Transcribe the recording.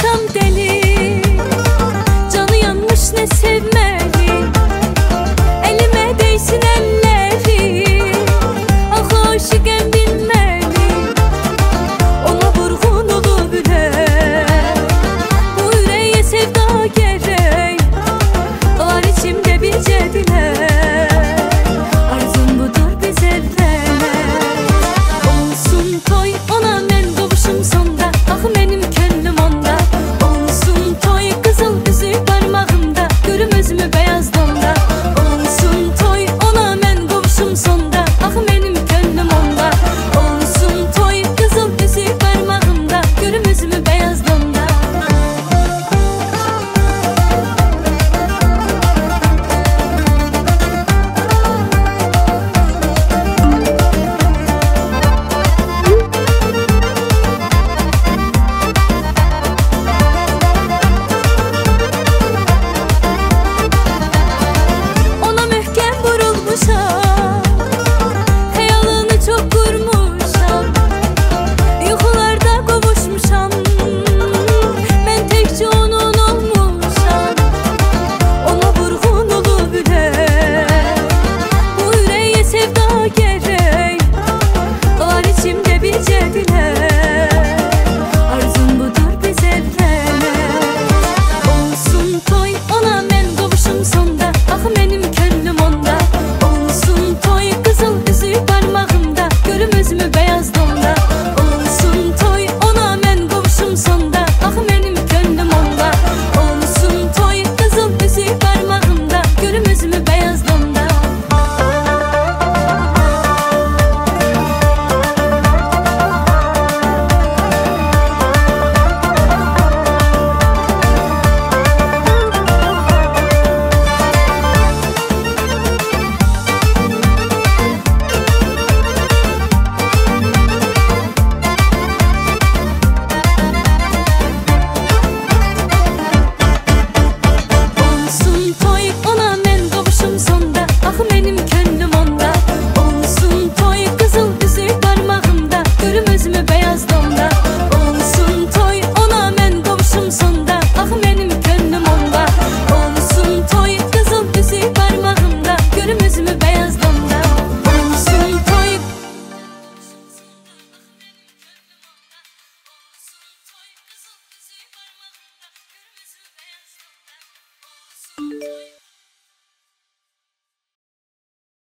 olmuşam deli, canı yanmış ne sevmeli, elime değsin elleri, ah aşıkım bilmeli, ona vurgun olu bile, bu yüreğe sevda gerek, var içimde bir cedile, arzum budur biz evlenek, olsun toy ona men kavuşum sonda, ah benim könlüm onda, olsun toy kızıl yüzük parmağımda, görüm özümü beyaz donda, olsun toy ona men kavuşum sonda, ah benim könlüm onda, olsun toy kızıl yüzük parmağımda, görüm özümü beyaz donda. Ona möhkem vurulmuşam, hayalını çok kurmuşam, yuxularda qovuşmuşam, ben tekçe onun olmuşam, ona vurgun olu bile, bu yüreğe sevda gerek, var içimde bir cedile, arzum budur biz evlenek, olsun toy ona men kavuşum sonda, ah benim könlüm onda, olsun toy kızıl yüzük parmağımda, görüm özümü beyaz donda, olsun toy ona men kavuşum sonda, ah benim könlüm onda, olsun toy kızıl yüzük parmağımda, görüm özümü beyaz donda. Olsun toy ona men kavuşum sonda, ah benim könlüm onda, olsun toy kızıl yüzük parmağımda, görüm özümü beyaz donda, olsun toy ona men kavuşum sonda, ah benim könlüm onda, olsun toy kızıl yüzük parmağımda, görüm özümü beyaz donda, olsun toy. Olsun toy